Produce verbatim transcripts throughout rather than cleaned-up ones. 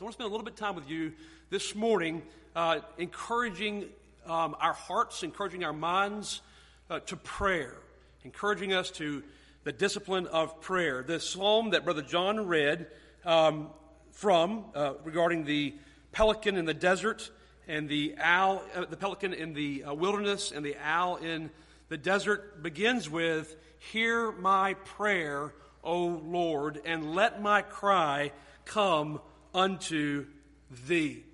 So I want to spend a little bit of time with you this morning, uh, encouraging um, our hearts, encouraging our minds uh, to prayer, encouraging us to the discipline of prayer. The psalm that Brother John read um, from uh, regarding the pelican in the desert and the owl, uh, the pelican in the uh, wilderness and the owl in the desert begins with, "Hear my prayer, O Lord, and let my cry come unto thee."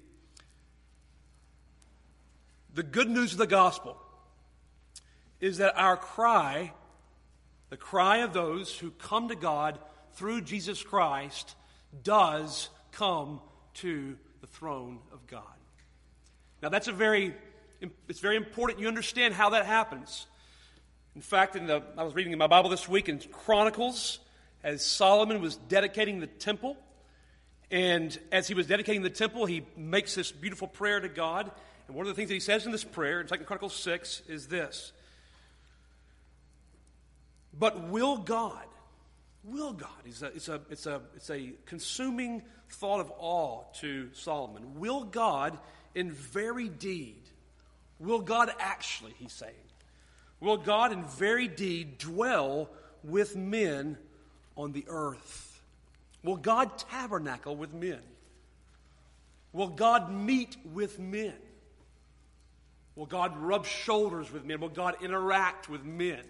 The good news of the gospel is that our cry, the cry of those who come to God through Jesus Christ, does come to the throne of God. Now that's a very, it's very important you understand how that happens. In fact, in the, I was reading in my Bible this week in Chronicles, as Solomon was dedicating the temple, and as he was dedicating the temple, he makes this beautiful prayer to God. And one of the things that he says in this prayer, in Second Chronicles six, is this: "But will God, will God," it's a, it's a, it's a, it's a consuming thought of awe to Solomon. Will God in very deed, will God actually, he's saying, will God in very deed dwell with men on the earth? Will God tabernacle with men? Will God meet with men? Will God rub shoulders with men? Will God interact with men?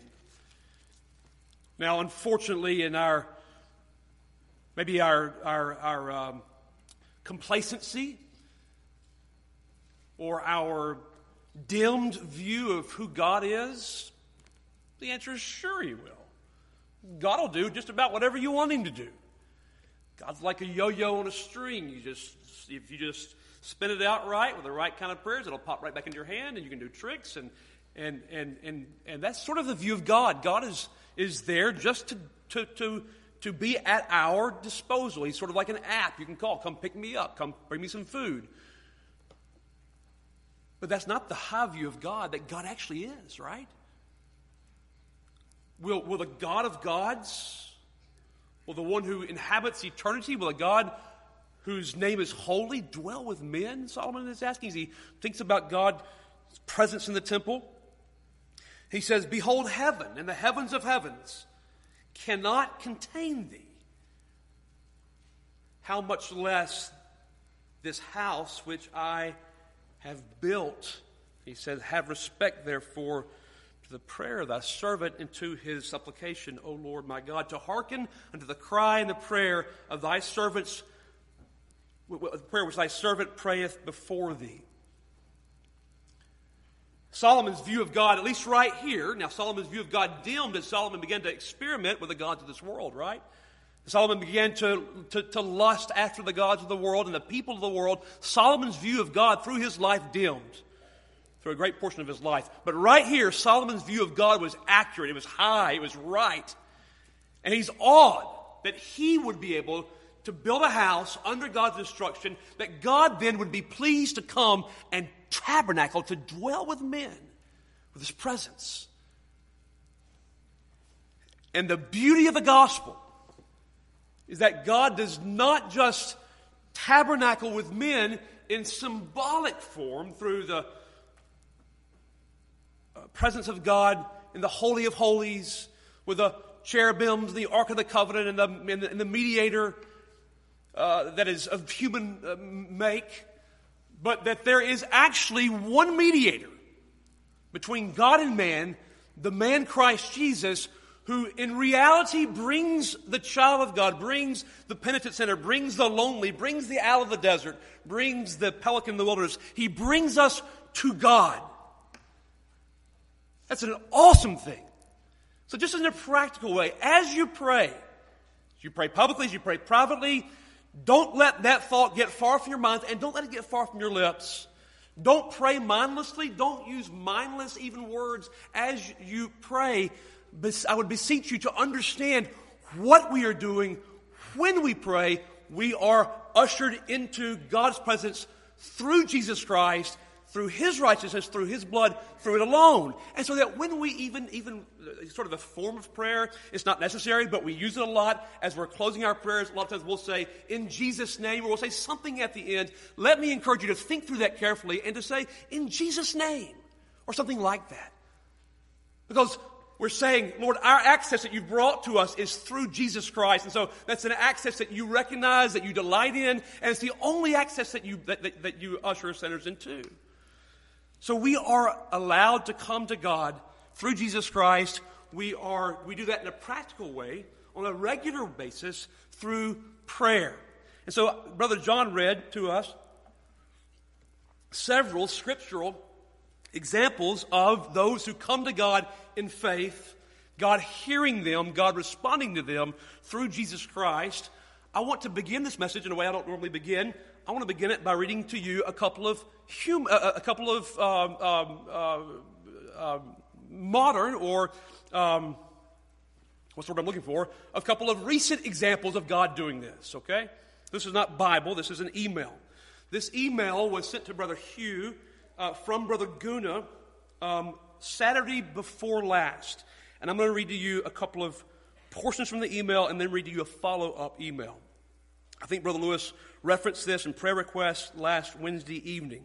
Now, unfortunately, in our, maybe our, our, our um, complacency or our dimmed view of who God is, the answer is sure He will. God will do just about whatever you want Him to do. God's like a yo-yo on a string. You just, if you just spin it out right with the right kind of prayers, it'll pop right back into your hand, and you can do tricks, and and and and and that's sort of the view of God. God is is there just to to to to be at our disposal. He's sort of like an app you can call. Come pick me up. Come bring me some food. But that's not the high view of God that God actually is, right? Will will the God of gods, will the one who inhabits eternity, will a God whose name is holy dwell with men? Solomon is asking as he thinks about God's presence in the temple. He says, "Behold, heaven and the heavens of heavens cannot contain thee. How much less this house which I have built." He says, "Have respect, therefore, to the prayer of thy servant and to his supplication, O Lord my God, to hearken unto the cry and the prayer of thy servants, the prayer which thy servant prayeth before thee." Solomon's view of God, at least right here, now Solomon's view of God dimmed as Solomon began to experiment with the gods of this world, right? Solomon began to, to, to lust after the gods of the world and the people of the world. Solomon's view of God through his life dimmed through a great portion of his life. But right here, Solomon's view of God was accurate. It was high. It was right. And he's awed that he would be able to build a house under God's instruction, that God then would be pleased to come and tabernacle, to dwell with men with His presence. And the beauty of the gospel is that God does not just tabernacle with men in symbolic form through the presence of God in the Holy of Holies with the cherubims, the Ark of the Covenant, and the, and the, and the mediator uh, that is of human uh, make, but that there is actually one mediator between God and man, the man Christ Jesus, who in reality brings the child of God, brings the penitent sinner, brings the lonely, brings the owl of the desert, brings the pelican in the wilderness. He brings us to God. That's an awesome thing. So just in a practical way, as you pray, as you pray publicly, as you pray privately, don't let that thought get far from your mind, and don't let it get far from your lips. Don't pray mindlessly. Don't use mindless even words as you pray. I would beseech you to understand what we are doing when we pray. We are ushered into God's presence through Jesus Christ, through his righteousness, through his blood, through it alone. And so that when we even, even sort of a form of prayer, it's not necessary, but we use it a lot as we're closing our prayers. A lot of times we'll say, in Jesus' name, or we'll say something at the end. Let me encourage you to think through that carefully and to say, in Jesus' name, or something like that. Because we're saying, Lord, our access that you've brought to us is through Jesus Christ. And so that's an access that you recognize, that you delight in, and it's the only access that you that, that, that you usher sinners into. So we are allowed to come to God through Jesus Christ. We are we do that in a practical way, on a regular basis, through prayer. And so Brother John read to us several scriptural examples of those who come to God in faith, God hearing them, God responding to them through Jesus Christ. I want to begin this message in a way I don't normally begin. I want to begin it by reading to you a couple of hum, uh, a couple of um, um, uh, uh, modern or um, what's the word I'm looking for? A couple of recent examples of God doing this. Okay, this is not Bible. This is an email. This email was sent to Brother Hugh uh, from Brother Guna um, Saturday before last, and I'm going to read to you a couple of portions from the email and then read to you a follow-up email. I think Brother Lewis referenced this in prayer requests last Wednesday evening.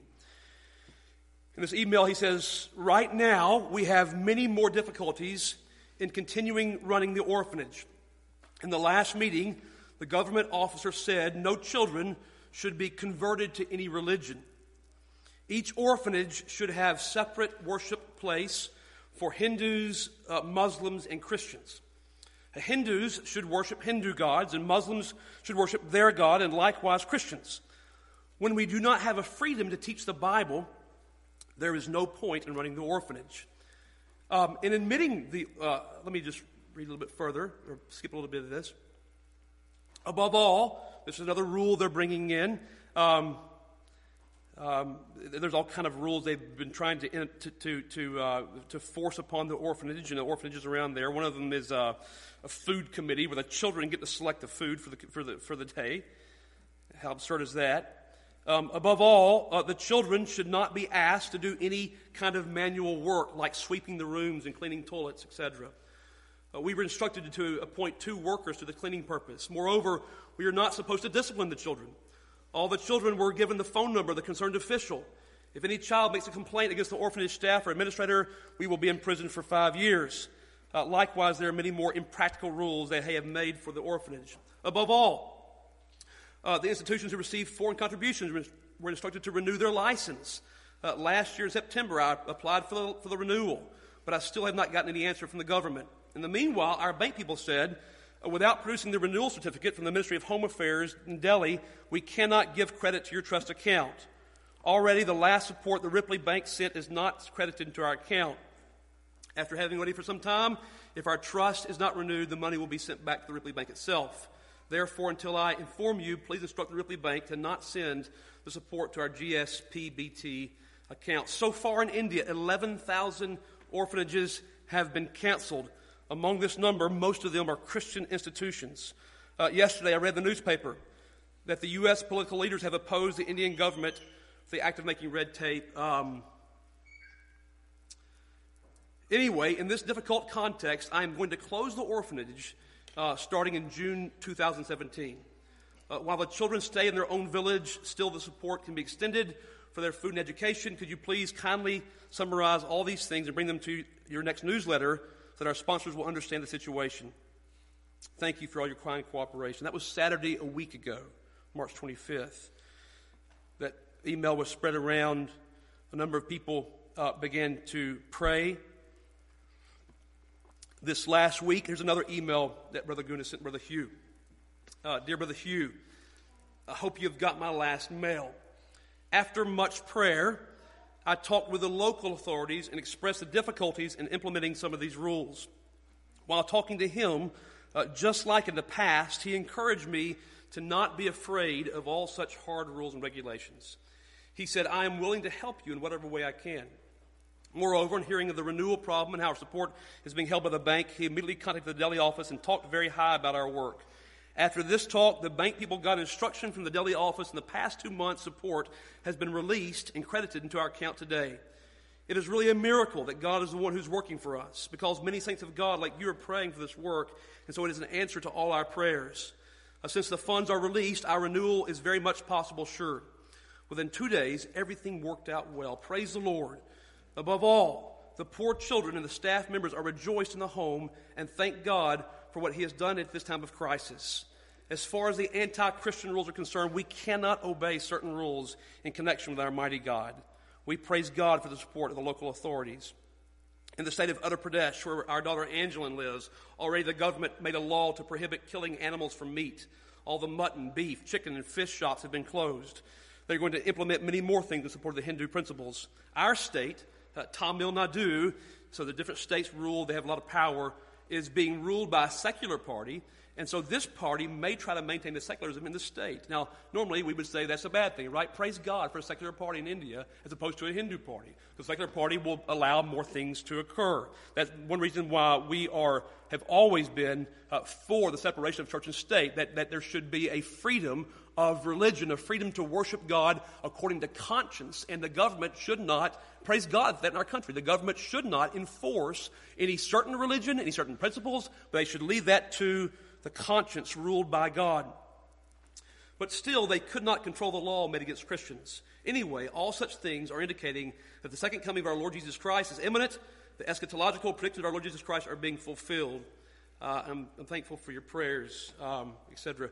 In this email, he says, right now, we have many more difficulties in continuing running the orphanage. In the last meeting, the government officer said no children should be converted to any religion. Each orphanage should have separate worship place for Hindus, uh, Muslims, and Christians. Hindus should worship Hindu gods, and Muslims should worship their God, and likewise Christians. When we do not have a freedom to teach the Bible, there is no point in running the orphanage. Um, in admitting the, uh, let me just read a little bit further, or skip a little bit of this. Above all, this is another rule they're bringing in. Um, um, there's all kind of rules they've been trying to to to to, uh, to force upon the orphanage and the orphanages around there. One of them is uh, a food committee where the children get to select the food for the for the for the day. How absurd is that? Um, above all, uh, the children should not be asked to do any kind of manual work like sweeping the rooms and cleaning toilets, et cetera. Uh, we were instructed to appoint two workers to the cleaning purpose. Moreover, we are not supposed to discipline the children. All the children were given the phone number of the concerned official. If any child makes a complaint against the orphanage staff or administrator, we will be in prison for five years. Uh, likewise, there are many more impractical rules they have made for the orphanage. Above all, uh, the institutions who receive foreign contributions were instructed to renew their license. Uh, last year in September, I applied for the, for the renewal, but I still have not gotten any answer from the government. In the meanwhile, our bank people said, uh, without producing the renewal certificate from the Ministry of Home Affairs in Delhi, we cannot give credit to your trust account. Already, the last support the Ripley Bank sent is not credited into our account. After having waited for some time, if our trust is not renewed, the money will be sent back to the Ripley Bank itself. Therefore, until I inform you, please instruct the Ripley Bank to not send the support to our G S P B T account. So far in India, eleven thousand orphanages have been canceled. Among this number, most of them are Christian institutions. Uh, yesterday, I read in the newspaper that the U S political leaders have opposed the Indian government for the act of making red tape. Um, anyway, in this difficult context, I am going to close the orphanage uh, starting in June two thousand seventeen. Uh, while the children stay in their own village, still the support can be extended for their food and education. Could you please kindly summarize all these things and bring them to your next newsletter so that our sponsors will understand the situation? Thank you for all your kind cooperation. That was Saturday a week ago, March twenty-fifth. That email was spread around. A number of people uh, began to pray. This last week, here's another email that Brother Guna sent Brother Hugh. Uh, Dear Brother Hugh, I hope you've got my last mail. After much prayer, I talked with the local authorities and expressed the difficulties in implementing some of these rules. While talking to him, uh, just like in the past, he encouraged me to not be afraid of all such hard rules and regulations. He said, I am willing to help you in whatever way I can. Moreover, in hearing of the renewal problem and how our support is being held by the bank, he immediately contacted the Delhi office and talked very high about our work. After this talk, the bank people got instruction from the Delhi office, and the past two months' support has been released and credited into our account today. It is really a miracle that God is the one who's working for us, because many saints of God like you are praying for this work, and so it is an answer to all our prayers. Uh, since the funds are released, our renewal is very much possible, sure. Within two days, everything worked out well. Praise the Lord. Above all, the poor children and the staff members are rejoiced in the home and thank God for what He has done at this time of crisis. As far as the anti-Christian rules are concerned, we cannot obey certain rules in connection with our mighty God. We praise God for the support of the local authorities. In the state of Uttar Pradesh, where our daughter Angelin lives, already the government made a law to prohibit killing animals for meat. All the mutton, beef, chicken, and fish shops have been closed. They're going to implement many more things to support the Hindu principles. Our state, uh, Tamil Nadu, so the different states rule, they have a lot of power, is being ruled by a secular party, and so this party may try to maintain the secularism in the state. Now, normally we would say that's a bad thing, right? Praise God for a secular party in India as opposed to a Hindu party. The secular party will allow more things to occur. That's one reason why we are have always been uh, for the separation of church and state, that, that there should be a freedom of religion, a freedom to worship God according to conscience, and the government should not, praise God for that in our country, the government should not enforce any certain religion, any certain principles, but they should leave that to the conscience ruled by God. But still, they could not control the law made against Christians. Anyway, all such things are indicating that the second coming of our Lord Jesus Christ is imminent. The eschatological predictions of our Lord Jesus Christ are being fulfilled. Uh, I'm, I'm thankful for your prayers, um, et cetera.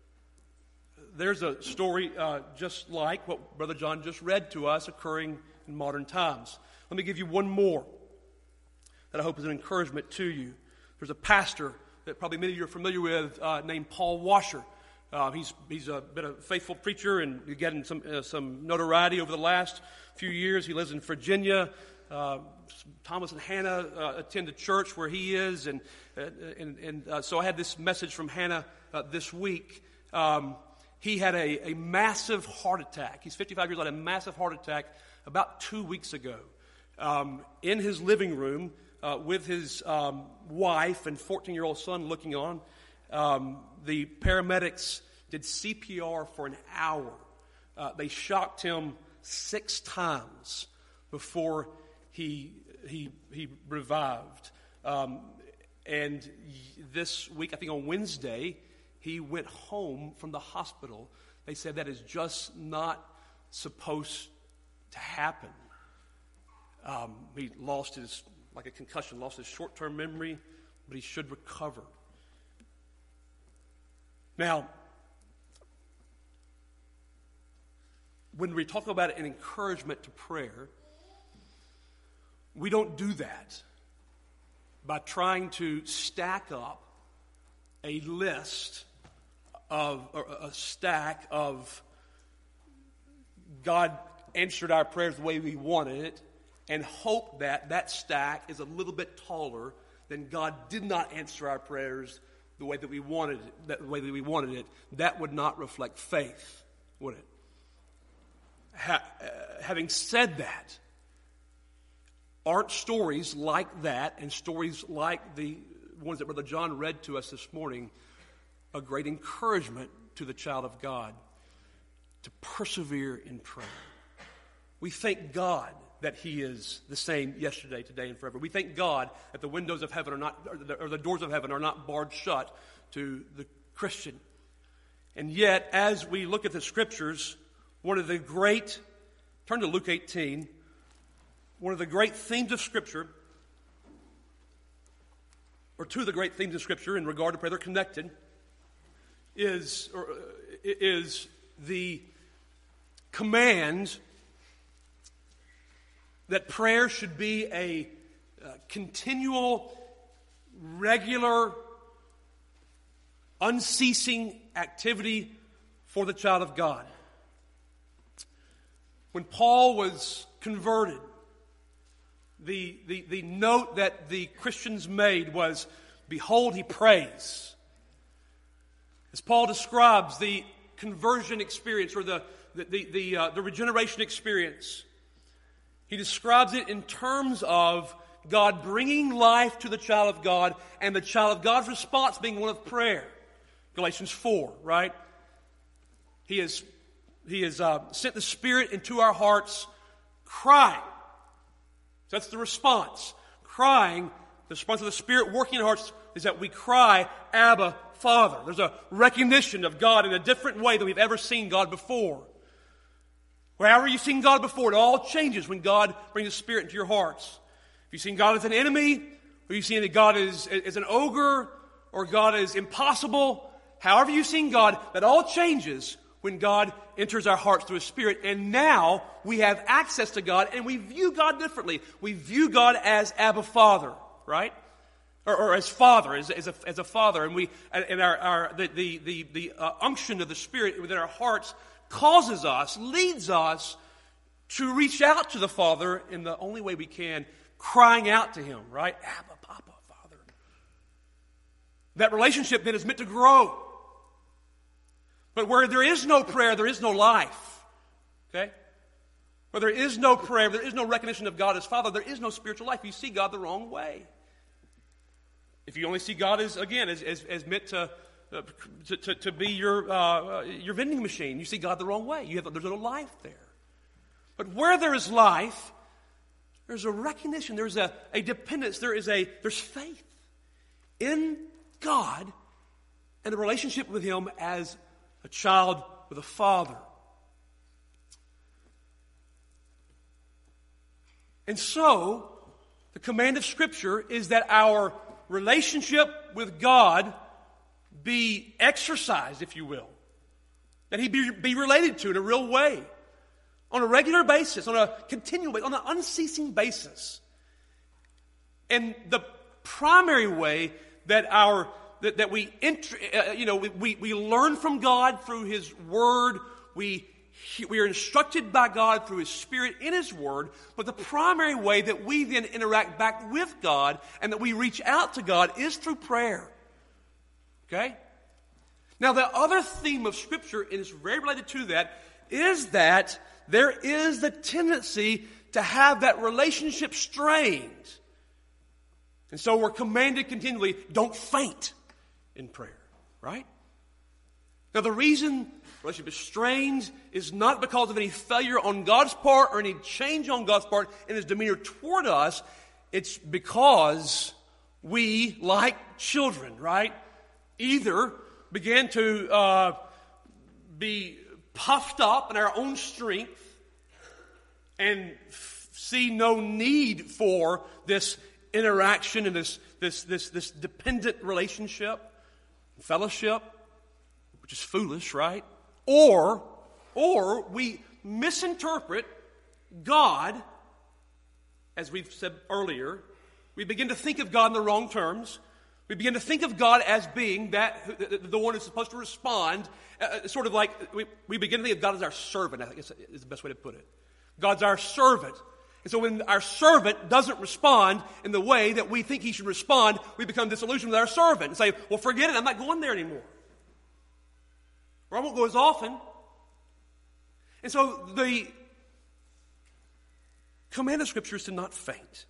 There's a story uh, just like what Brother John just read to us occurring in modern times. Let me give you one more that I hope is an encouragement to you. There's a pastor that probably many of you are familiar with uh, named Paul Washer. Uh, he's he's uh, been a faithful preacher and getting some uh, some notoriety over the last few years. He lives in Virginia. Uh, Thomas and Hannah uh, attend a church where he is, and uh, and and uh, so I had this message from Hannah uh, this week. Um, he had a, a massive heart attack. He's fifty-five years old. Had a massive heart attack about two weeks ago um, in his living room uh, with his um, wife and fourteen-year-old son looking on. Um, the paramedics did C P R for an hour. Uh, they shocked him six times before he he he revived. Um, and this week, I think on Wednesday, he went home from the hospital. They said that is just not supposed to happen. Um, he lost his, like a concussion, lost his short-term memory, but he should recover. Now, when we talk about an encouragement to prayer, we don't do that by trying to stack up a list of, or a stack of God answered our prayers the way we wanted it, and hope that that stack is a little bit taller than God did not answer our prayers the way that we wanted it, that the way that we wanted it. That would not reflect faith, would it? Ha- uh, having said that, aren't stories like that and stories like the ones that Brother John read to us this morning a great encouragement to the child of God to persevere in prayer? We thank God that He is the same yesterday, today, and forever. We thank God that the windows of heaven are not, or the, or the doors of heaven are not barred shut to the Christian. And yet, as we look at the Scriptures, one of the great, turn to Luke eighteen, one of the great themes of Scripture, or two of the great themes of Scripture in regard to prayer, they're connected, is, or, is the command that prayer should be a uh, continual, regular, unceasing activity for the child of God. When Paul was converted, the, the, the note that the Christians made was, "Behold, he prays." As Paul describes the conversion experience, or the, the, the, the, uh, the regeneration experience, he describes it in terms of God bringing life to the child of God and the child of God's response being one of prayer. Galatians four, right? He has, he has uh, sent the Spirit into our hearts, crying. So that's the response. Crying, the response of the Spirit working in our hearts is that we cry, Abba, Father. There's a recognition of God in a different way than we've ever seen God before. Wherever you've seen God before, it all changes when God brings the Spirit into your hearts. If you've seen God as an enemy, or you've seen that God is, is an ogre, or God is impossible, however you've seen God, that all changes when God enters our hearts through His Spirit. And now we have access to God, and we view God differently. We view God as Abba Father, right? Or, or as Father, as, as, a, as a Father. And we, and our, our the the the, the uh, unction of the Spirit within our hearts causes us, leads us to reach out to the Father in the only way we can, crying out to Him, right? Abba, Papa, Father. That relationship then is meant to grow. But where there is no prayer, there is no life. Okay? Where there is no prayer, there is no recognition of God as Father, there is no spiritual life. You see God the wrong way. If you only see God as, again, as, as, as meant to, uh, to, to, to be your, uh, your vending machine, you see God the wrong way. You have, there's no life there. But where there is life, there's a recognition, there's a, a dependence, there is a, there's faith in God and a relationship with Him as a child with a father. And so, the command of Scripture is that our relationship with God be exercised, if you will. That He be, be related to in a real way. On a regular basis, on a continual basis, on an unceasing basis. And the primary way that our that, that we enter, uh, you know, we, we learn from God through His Word, we we are instructed by God through His Spirit in His Word, but the primary way that we then interact back with God and that we reach out to God is through prayer. Okay? Now, the other theme of Scripture, and it's very related to that, is that there is the tendency to have that relationship strained. And so we're commanded continually, don't faint in prayer, right? Now, the reason the relationship is strained is not because of any failure on God's part or any change on God's part in His demeanor toward us. It's because we, like children, right, either began to uh, be puffed up in our own strength and f- see no need for this interaction and this this this this dependent relationship, fellowship, which is foolish, right? Or or we misinterpret God, as we've said earlier. We begin to think of God in the wrong terms. We begin to think of God as being that the, the one who's supposed to respond, uh, sort of like we, we begin to think of God as our servant. I think is the best way to put it. God's our servant. And so when our servant doesn't respond in the way that we think he should respond, we become disillusioned with our servant and say, well, forget it, I'm not going there anymore. Or I won't go as often. And so the command of Scripture is to not faint.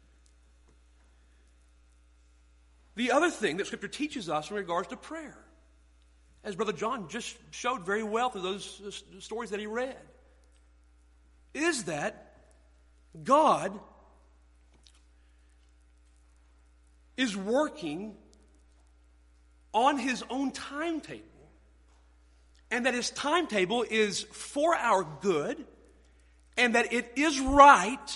The other thing that Scripture teaches us in regards to prayer, as Brother John just showed very well through those stories that he read, is that God is working on His own timetable, and that His timetable is for our good, and that it is right,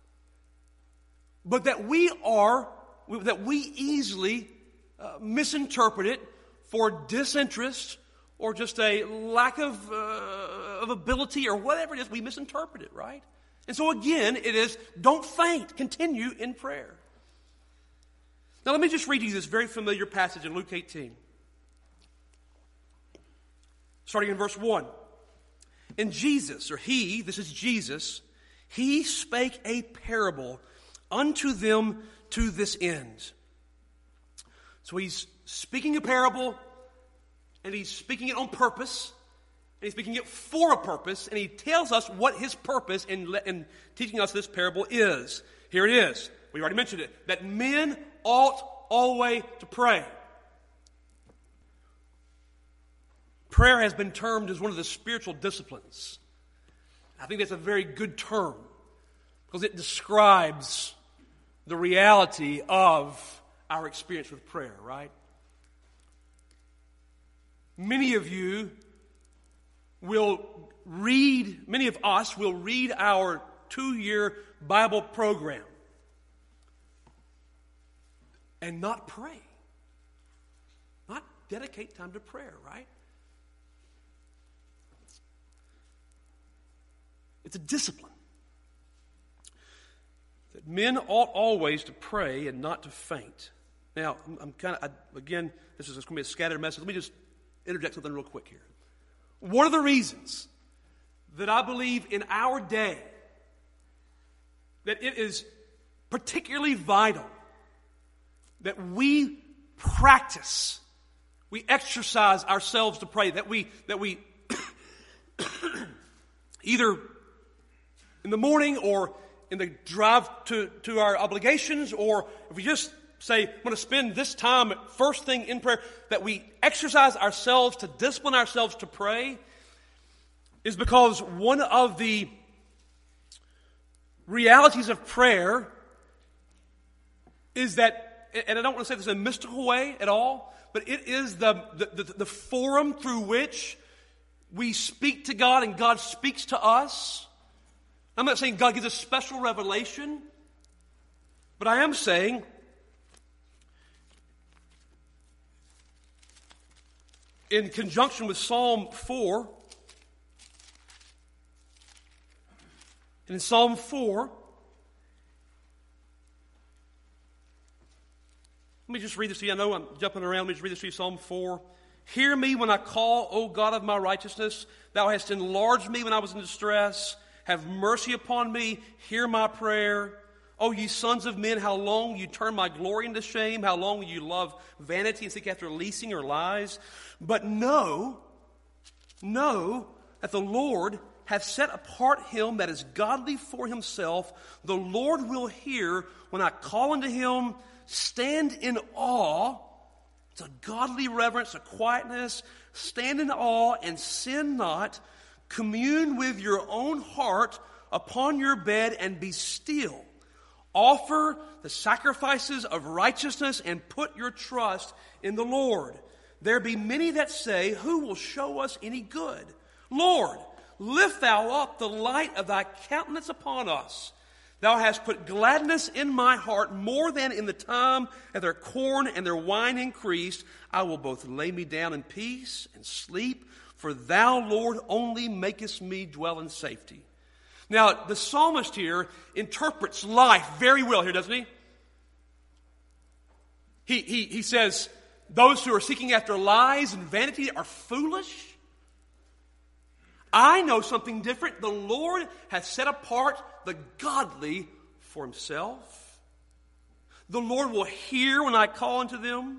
but that we are, that we easily uh, misinterpret it for disinterest or just a lack of, uh, of ability or whatever it is. We misinterpret it, right? And so again, it is, don't faint. Continue in prayer. Now let me just read you this very familiar passage in Luke eighteen. Starting in verse one. And Jesus, or He, this is Jesus, He spake a parable unto them to this end. So He's speaking a parable, and He's speaking it on purpose, and He's speaking it for a purpose, and He tells us what His purpose in, in teaching us this parable is. Here it is. We already mentioned it. That men ought always to pray. prayer has been termed as one of the spiritual disciplines. I think that's a very good term because it describes the reality of our experience with prayer, right? Many of you will read, many of us will read our two-year Bible program and not pray. Not dedicate time to prayer, right? It's a discipline. That men ought always to pray and not to faint. Now, I'm, I'm kind of, again, this is going to be a scattered message. Let me just interject something real quick here. One of the reasons that I believe in our day that it is particularly vital that we practice, we exercise ourselves to pray, that we that we either in the morning or in the drive to, to our obligations, or if we just say, I'm going to spend this time first thing in prayer, that we exercise ourselves to discipline ourselves to pray, is because one of the realities of prayer is that, and I don't want to say this in a mystical way at all, but it is the, the, the, the forum through which we speak to God and God speaks to us. I'm not saying God gives a special revelation, but I am saying in conjunction with Psalm four, in Psalm four, let me just read this to you. I know I'm jumping around. Let me just read this to you. Psalm four. Hear me when I call, O God of my righteousness. Thou hast enlarged me when I was in distress. Have mercy upon me. Hear my prayer. O ye sons of men, how long will you turn my glory into shame? How long will you love vanity and seek after leasing or lies? But know, know that the Lord hath set apart him that is godly for himself. The Lord will hear when I call unto him. Stand in awe. It's a godly reverence, a quietness. Stand in awe and sin not. Commune with your own heart upon your bed and be still. Offer the sacrifices of righteousness and put your trust in the Lord. There be many that say, who will show us any good? Lord, lift thou up the light of thy countenance upon us. Thou hast put gladness in my heart more than in the time that their corn and their wine increased. I will both lay me down in peace and sleep, for thou, Lord, only makest me dwell in safety. Now, the psalmist here interprets life very well here, doesn't he? He, he, he says, those who are seeking after lies and vanity are foolish. I know something different. The Lord has set apart the godly for himself. The Lord will hear when I call unto them.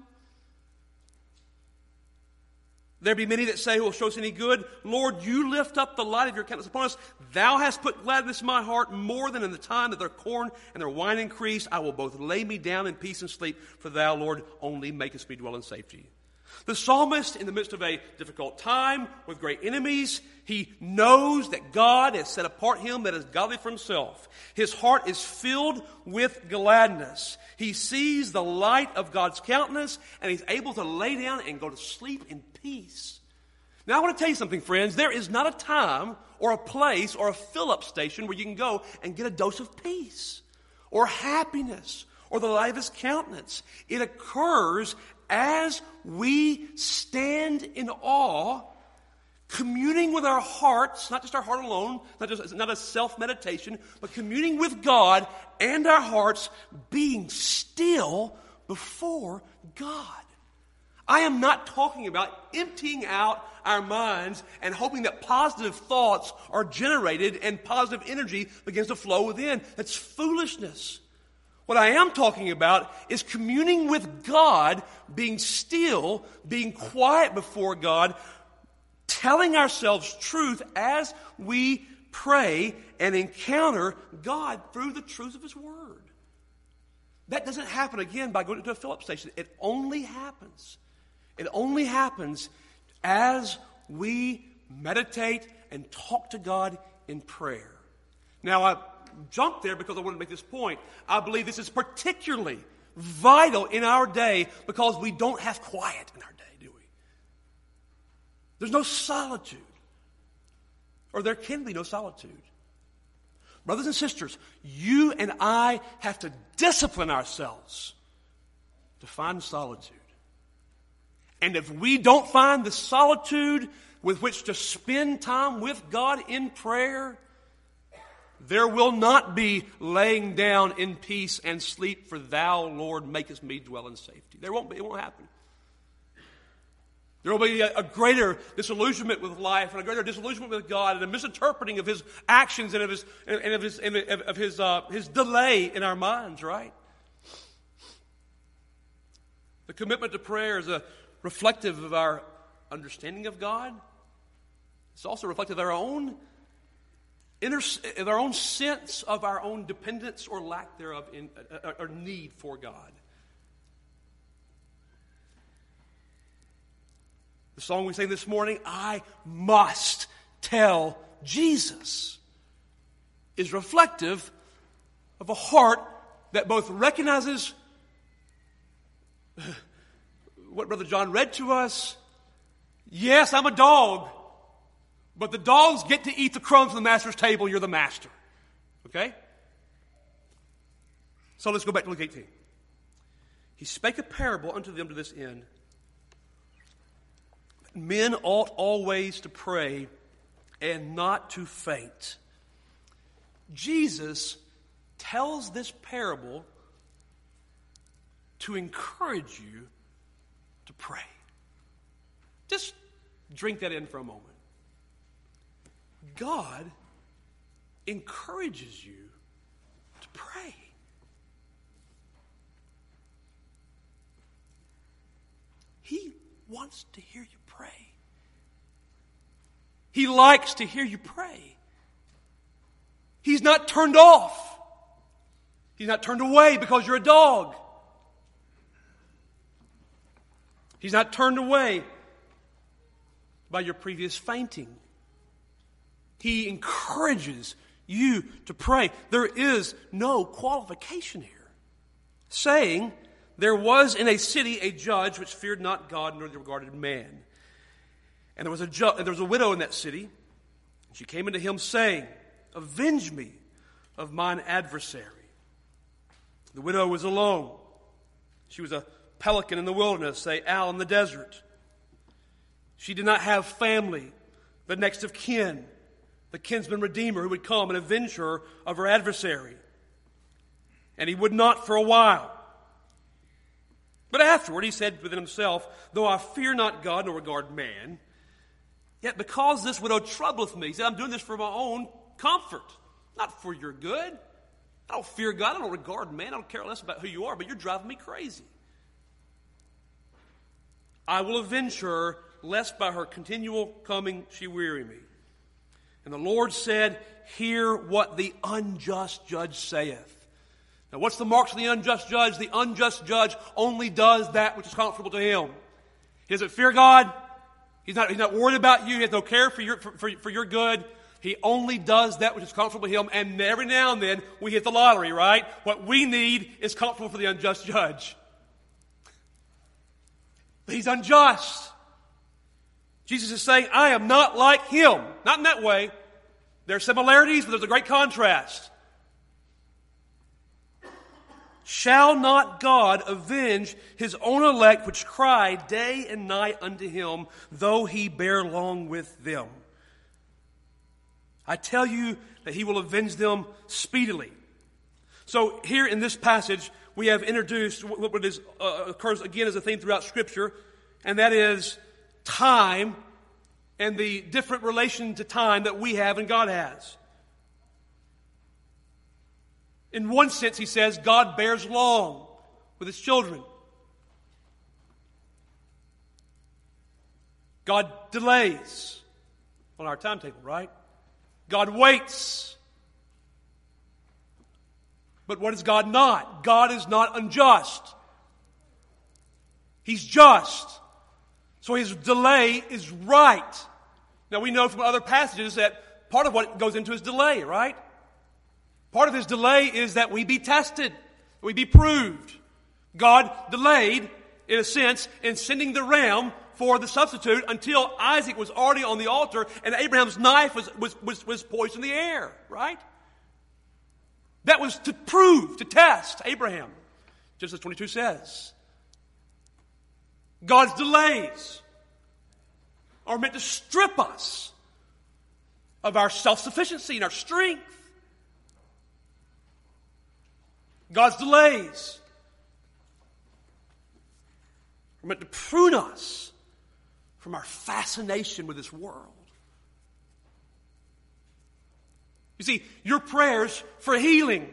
There be many that say, who will show us any good? Lord, you lift up the light of your countenance upon us. Thou hast put gladness in my heart more than in the time that their corn and their wine increased. I will both lay me down in peace and sleep, for thou, Lord, only makest me dwell in safety. The psalmist, in the midst of a difficult time with great enemies, he knows that God has set apart him that is godly for himself. His heart is filled with gladness. He sees the light of God's countenance, and he's able to lay down and go to sleep in peace. Now, I want to tell you something, friends. There is not a time or a place or a fill-up station where you can go and get a dose of peace or happiness or the light of his countenance. It occurs as we stand in awe, communing with our hearts, not just our heart alone, not just not a self-meditation, but communing with God and our hearts, being still before God. I am not talking about emptying out our minds and hoping that positive thoughts are generated and positive energy begins to flow within. That's foolishness. What I am talking about is communing with God, being still, being quiet before God, telling ourselves truth as we pray and encounter God through the truth of his word. That doesn't happen, again, by going to a fill-up station. It only happens. It only happens as we meditate and talk to God in prayer. Now, I jumped there because I want to make this point. I believe this is particularly vital in our day because we don't have quiet in our day, do we? There's no solitude. Or there can be no solitude. Brothers and sisters, you and I have to discipline ourselves to find solitude. And if we don't find the solitude with which to spend time with God in prayer, there will not be laying down in peace and sleep, for thou, Lord, makest me dwell in safety. There won't be, it won't happen. There will be a, a greater disillusionment with life and a greater disillusionment with God and a misinterpreting of His actions and of His and of His and of His uh, His delay in our minds. Right? The commitment to prayer is a reflective of our understanding of God. It's also reflective of our own inner, of our own sense of our own dependence or lack thereof in uh, or need for God. The song we sang this morning, I Must Tell Jesus, is reflective of a heart that both recognizes what Brother John read to us. Yes, I'm a dog, but the dogs get to eat the crumbs from the master's table. You're the master. Okay? So let's go back to Luke eighteen. He spake a parable unto them to this end. Men ought always to pray and not to faint. Jesus tells this parable to encourage you to pray. Just drink that in for a moment. God encourages you to pray. He wants to hear you pray. He likes to hear you pray. He's not turned off. He's not turned away because you're a dog. He's not turned away by your previous fainting. He encourages you to pray. There is no qualification here. Saying, there was in a city a judge which feared not God nor regarded man. And there was a ju- there was a widow in that city. And she came unto him saying, avenge me of mine adversary. The widow was alone. She was a pelican in the wilderness, say owl in the desert. She did not have family, the next of kin, the kinsman redeemer who would come and avenge her of her adversary. And he would not for a while. But afterward he said within himself, though I fear not God nor regard man, yet because this widow troubleth me, he said, I'm doing this for my own comfort, not for your good. I don't fear God, I don't regard man, I don't care less about who you are, but you're driving me crazy. I will avenge her, lest by her continual coming she weary me. And the Lord said, hear what the unjust judge saith. Now what's the marks of the unjust judge? The unjust judge only does that which is comfortable to him. He doesn't fear God. He's not, he's not worried about you. He has no care for your, for, for, for your good. He only does that which is comfortable to him. And every now and then we hit the lottery, right? What we need is comfortable for the unjust judge. But he's unjust. Jesus is saying, I am not like him. Not in that way. There are similarities, but there's a great contrast. Shall not God avenge his own elect which cry day and night unto him, though he bear long with them? I tell you that he will avenge them speedily. So here in this passage, we have introduced what is, uh, occurs again as a theme throughout Scripture, and that is time and the different relation to time that we have and God has. In one sense, he says, God bears long with his children. God delays on our timetable, right? God waits. But what is God not? God is not unjust. He's just. So his delay is right. Now we know from other passages that part of what goes into his delay, right? Part of his delay is that we be tested, we be proved. God delayed, in a sense, in sending the ram for the substitute until Isaac was already on the altar and Abraham's knife was, was, was, was poised in the air, right? That was to prove, to test Abraham, just as twenty-two says. God's delays are meant to strip us of our self-sufficiency and our strength. God's delays are meant to prune us from our fascination with this world. You see, your prayers for healing,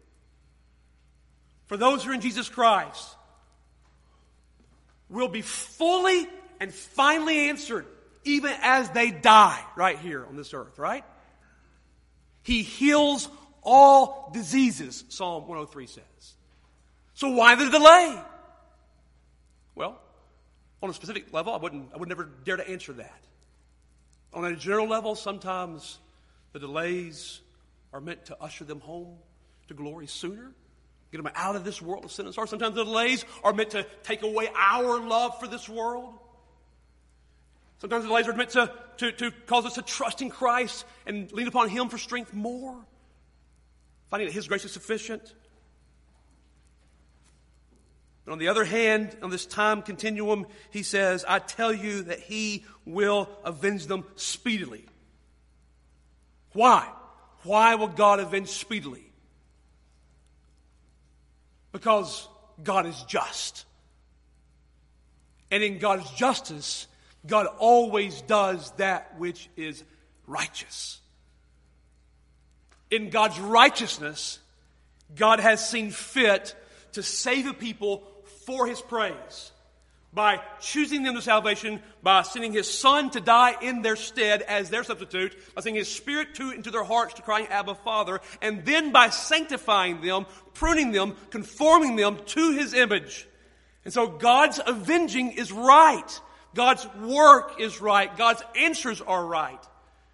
for those who are in Jesus Christ, will be fully and finally answered even as they die right here on this earth, right? He heals all diseases, Psalm one oh three says. So why the delay? Well, on a specific level, I wouldn't, I would never dare to answer that. On a general level, sometimes the delays are meant to usher them home to glory sooner, get them out of this world of sin and sorrow. Sometimes the delays are meant to take away our love for this world. Sometimes the delays are meant to, to, to cause us to trust in Christ and lean upon Him for strength more, finding that His grace is sufficient. But on the other hand, on this time continuum, He says, I tell you that He will avenge them speedily. Why? Why will God avenge speedily? Because God is just. And in God's justice, God always does that which is righteous. In God's righteousness, God has seen fit to save a people for His praise by choosing them to salvation, by sending His Son to die in their stead as their substitute, by sending His Spirit to, into their hearts to cry, Abba, Father, and then by sanctifying them, pruning them, conforming them to His image. And so God's avenging is right. God's work is right. God's answers are right.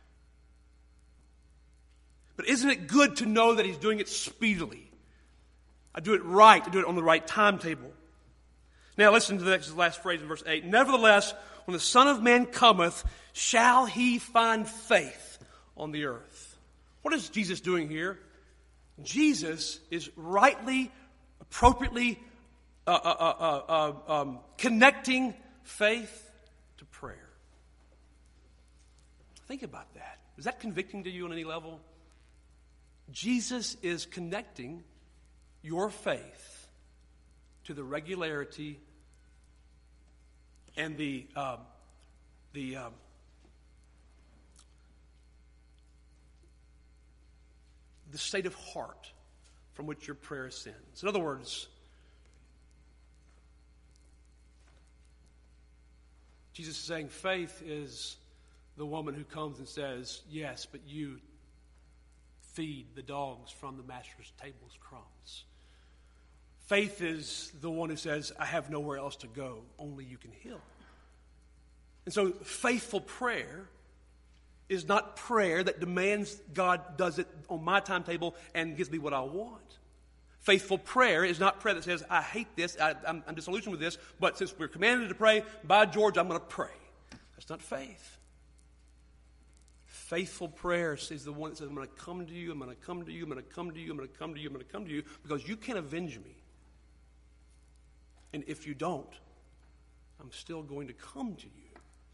But isn't it good to know that He's doing it speedily? I do it right. I do it on the right timetable. Now listen to the next, last phrase in verse eight. Nevertheless, when the Son of Man cometh, shall He find faith on the earth? What is Jesus doing here? Jesus is rightly, appropriately uh, uh, uh, uh, um, connecting faith to prayer. Think about that. Is that convicting to you on any level? Jesus is connecting your faith to the regularity and the uh, the um, the state of heart from which your prayer ascends. In other words, Jesus is saying faith is the woman who comes and says, yes, but you feed the dogs from the master's table's crumbs. Faith is the one who says, I have nowhere else to go, only you can heal. And so faithful prayer is not prayer that demands God does it on my timetable and gives me what I want. Faithful prayer is not prayer that says, I hate this, I, I'm, I'm disillusioned with this, but since we're commanded to pray, by George, I'm going to pray. That's not faith. Faithful prayer is the one that says, I'm going to come to you, I'm going to come to you, I'm going to come to you, I'm going to come to you, I'm going to come to you, because you can't avenge me. And if you don't, I'm still going to come to you.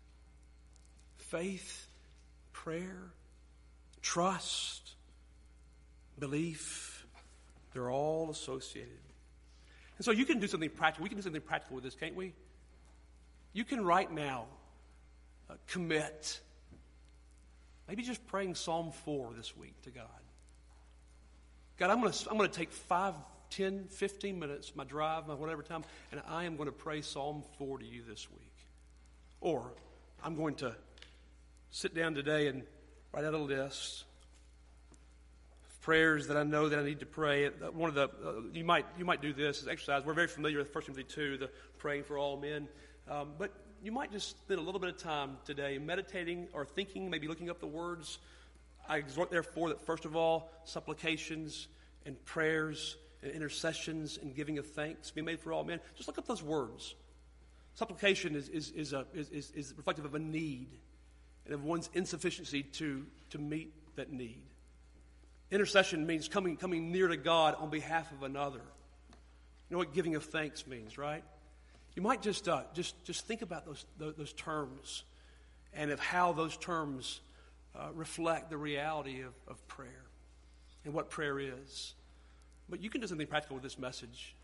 Faith, prayer, trust, belief, they're all associated. And so you can do something practical. We can do something practical with this, can't we? You can right now uh, commit, maybe just praying Psalm four this week to God. God, I'm going to I'm going to take five, ten, fifteen minutes, my drive, my whatever time, and I am going to pray Psalm four to you this week. Or I'm going to sit down today and write out a list of prayers that I know that I need to pray. One of the uh, you might you might do this as exercise. We're very familiar with First Timothy two, the praying for all men. Um, but you might just spend a little bit of time today meditating or thinking, maybe looking up the words. I exhort, therefore, that first of all, supplications and prayers and intercessions and giving of thanks be made for all men. Just look up those words. Supplication is is is, a, is, is, is reflective of a need and of one's insufficiency to, to meet that need. Intercession means coming coming near to God on behalf of another. You know what giving of thanks means, right? You might just uh, just just think about those, those those terms and of how those terms uh, reflect the reality of, of prayer and what prayer is. But you can do something practical with this message.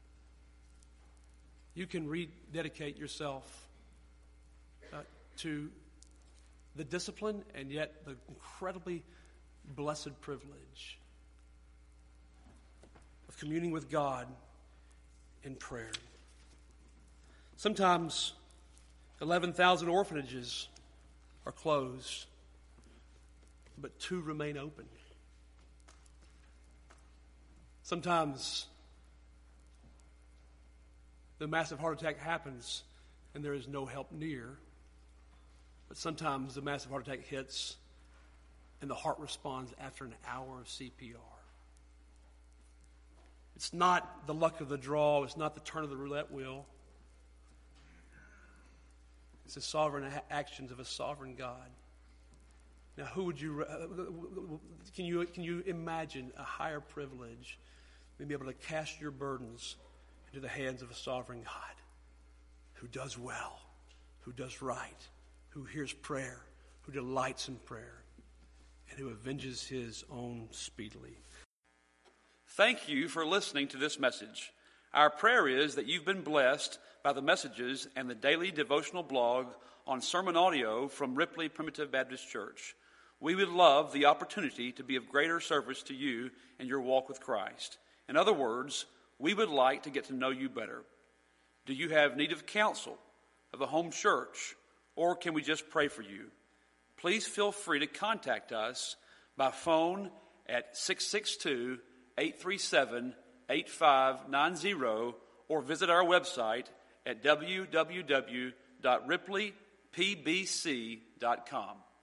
You can rededicate yourself uh, to the discipline and yet the incredibly blessed privilege of communing with God in prayer. Sometimes eleven thousand orphanages are closed, but two remain open. Sometimes the massive heart attack happens and there is no help near. But sometimes the massive heart attack hits and the heart responds after an hour of C P R. It's not the luck of the draw. It's not the turn of the roulette wheel. It's the sovereign actions of a sovereign God. Now, who would you, can you, can you imagine a higher privilege than be able to cast your burdens into the hands of a sovereign God who does well, who does right, who hears prayer, who delights in prayer, and who avenges his own speedily. Thank you for listening to this message. Our prayer is that you've been blessed by the messages and the daily devotional blog on sermon audio from Ripley Primitive Baptist Church. We would love the opportunity to be of greater service to you in your walk with Christ. In other words, we would like to get to know you better. Do you have need of counsel, of a home church, or can we just pray for you? Please feel free to contact us by phone at six six two, eight three seven, eight five nine zero or visit our website at w w w dot ripley p b c dot com.